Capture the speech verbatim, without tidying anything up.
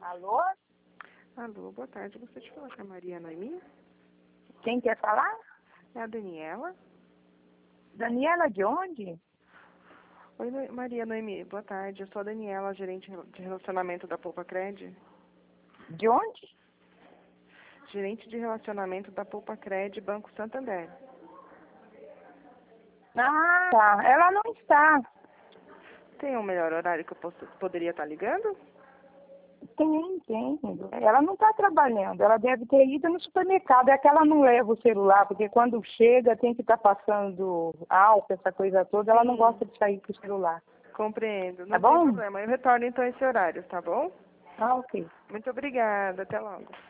Alô? Alô, boa tarde. Você te falar com a Maria Noemi? Quem quer falar? É a Daniela? Daniela de onde? Oi, No- Maria Noemi, boa tarde. Eu sou a Daniela, gerente de relacionamento da Poupa Cred. De onde? Gerente de relacionamento da Poupa Cred, Banco Santander. Ah, tá. Ela não está. Tem um melhor horário que eu posso, poderia estar ligando? Tem, tem. Ela não está trabalhando. Ela deve ter ido no supermercado. É que ela não leva o celular, porque quando chega tem que estar passando álcool, essa coisa toda. Ela não Sim. gosta de sair com o celular. Compreendo. Tá Não tem bom? problema. Eu retorno então esse horário, tá bom? Ah, ok. Muito obrigada. Até logo.